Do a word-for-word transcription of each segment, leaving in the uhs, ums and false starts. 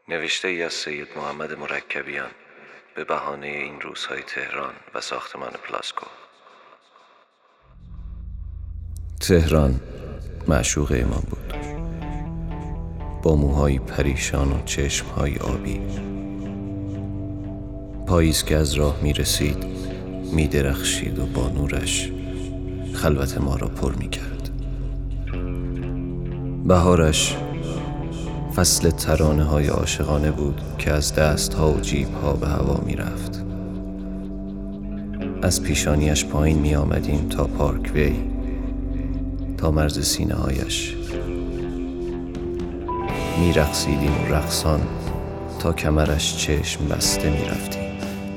نوشته ای از سید محمد مرکبیان به بهانه این روزهای تهران و ساختمان پلاسکو. تهران معشوق ما بود، با موهای پریشان و چشمهای آبی. پاییز که از راه می رسید می درخشید و با نورش خلوت ما را پر می کرد. بهارش فصل ترانه های عاشقانه بود که از دست ها و جیب ها به هوا می رفت. از پیشانیش پایین می آمدیم تا پارک وی، تا مرز سینه هایش. می رقصیدیم و رقصان تا کمرش چشم بسته می رفتیم.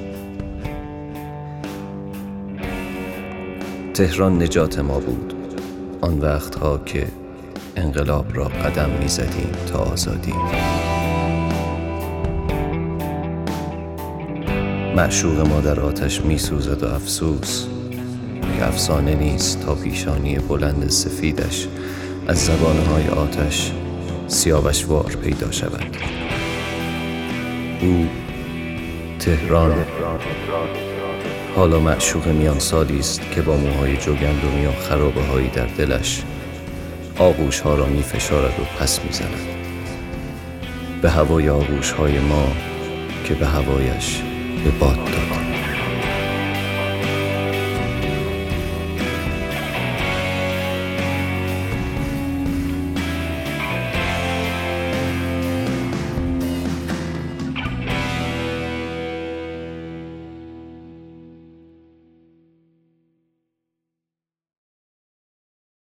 تهران نجات ما بود، آن وقتها که انقلاب را قدم می زدیم تا آزادی. معشوق ما در آتش می سوزد و افسوس که افسانه نیست تا پیشانی بلند سفیدش از زبانهای آتش سیاوشوار پیدا شود. او تهران حالا معشوق میان سالی است که با موهای جوگندمی و خرابه هایی در دلش آغوش ها را می فشارد و پس می زند به هوای آغوش های ما که به هوایش به باد داد.